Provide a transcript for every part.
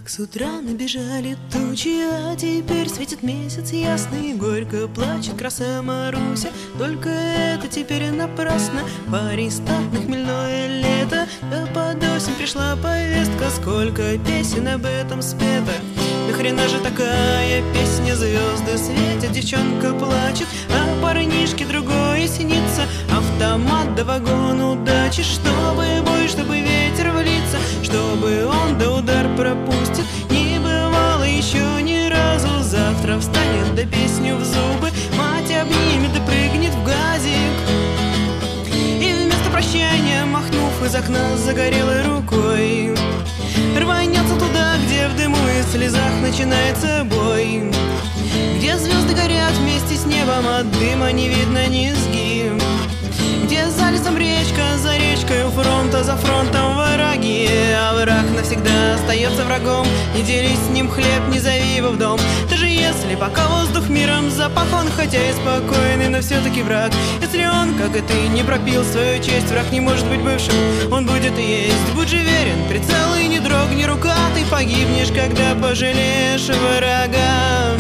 С утра набежали тучи, а теперь светит месяц ясный. Горько плачет краса Маруся, только это теперь напрасно. Парень статный, хмельное лето, да под осень пришла повестка. Сколько песен об этом спето, нахрена же такая песня? Звезды светят, девчонка плачет, а парнишке другое снится. Автомат да вагон удачи, чтобы бой, чтобы ветер в лица, чтобы он да удар пропустит. Не бывало еще ни разу. Завтра встанет да песню в зубы, мать обнимет да прыгнет в газик. И вместо прощания, махнув из окна загорелой рукой, рванется туда, где в дыму и слезах начинается бой, где звезды горят вместе с небом, от дыма не видно низги, где за лесом речка, за речкой у фронта, за фронтом враги. А враг навсегда остается врагом, не делись с ним хлеб, не зови его в дом. Даже если пока воздух миром запах, он хотя и спокойный, но все-таки враг. Если он, как и ты, не пропил свою честь, враг не может быть бывшим, он будет и есть. Будь же верен, прицел и не дрогни рука, ты погибнешь, когда пожалеешь врага.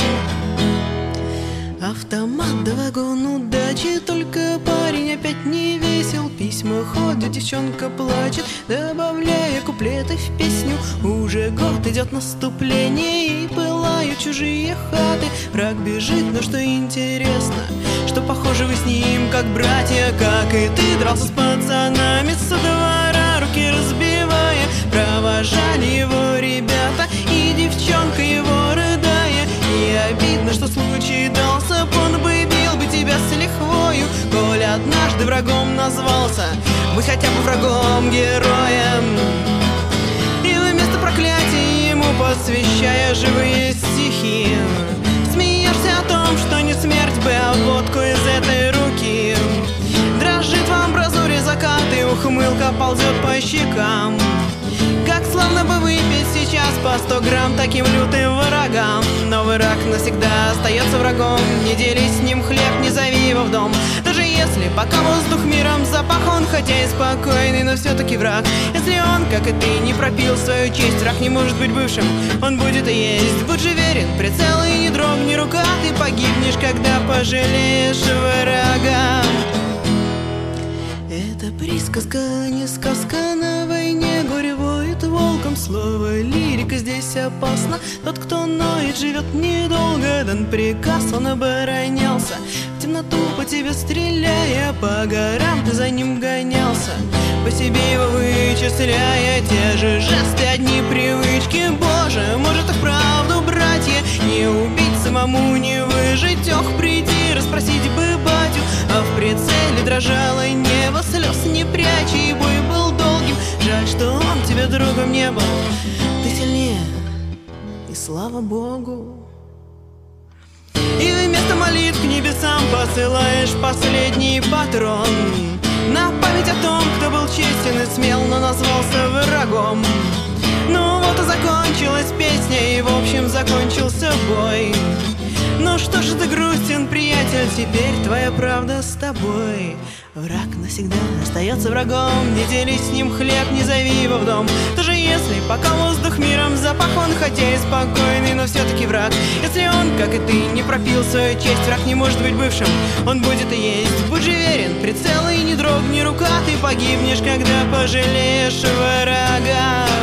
Автомат да вагон удачи, только парень опять не весел. Письма ходят, девчонка плачет, добавляя куплеты в песню. Уже год идет наступление, и пылают чужие хаты. Враг бежит, но что интересно, что похожи вы с ним как братья. Как и ты дрался с пацанами со двора, руки разбивая. Провожали его ребята, и девчонка его рыдая. И обидно, что случай дался, он бы бил бы тебя с лихвою. Коль однажды врагом назвался, будь хотя бы врагом героем. И вместо проклятия ему посвящая живые стихи, смеешься о том, что не смерть бы, а водку из этой руки. Дрожит в амбразуре закат, и ухмылка ползет по щекам. Как славно бы выпить сейчас по 100 грамм таким лютым врагам. Но враг навсегда остается врагом, не делись с ним хлеб, не зови его в дом. Даже если пока воздух миром запах, он хотя и спокойный, но все-таки враг. Если он, как и ты, не пропил свою честь, враг не может быть бывшим, он будет и есть. Будь же верен, прицел и не дрогни рука, ты погибнешь, когда пожалеешь врага. Это присказка, не сказка, на войне горе воет волком. Слово лирика здесь опасно, тот, кто ноет, живет недолго. Дан приказ, он оборонялся, в темноту по тебе стреляя. По горам ты за ним гонялся, по себе его вычисляя. Те же жесты, одни привычки, Боже, может и вправду, братья, не убить самому, не выжить. Ох, приди, расспросить бы батю, а в прицеле дрожало небо, слез не пряча, и бой был долгим. Жаль, что он тебе другом не был, ты сильнее, и слава Богу. И вместо молитв к небесам посылаешь последний патрон, на память о том, кто был честен и смел, но назвался врагом. Ну вот и закончилась песня, и в общем закончился бой. Ну что ж ты грустен, приятель, теперь твоя правда с тобой. Враг навсегда остается врагом, не делись с ним хлеб, не зови его в дом. Даже если пока воздух миром запах, он хотя и спокойный, но все-таки враг. Если он, как и ты, не пропил свою честь, враг не может быть бывшим, он будет и есть. Будь же верен, прицел и не дрогни рука, ты погибнешь, когда пожалеешь врага.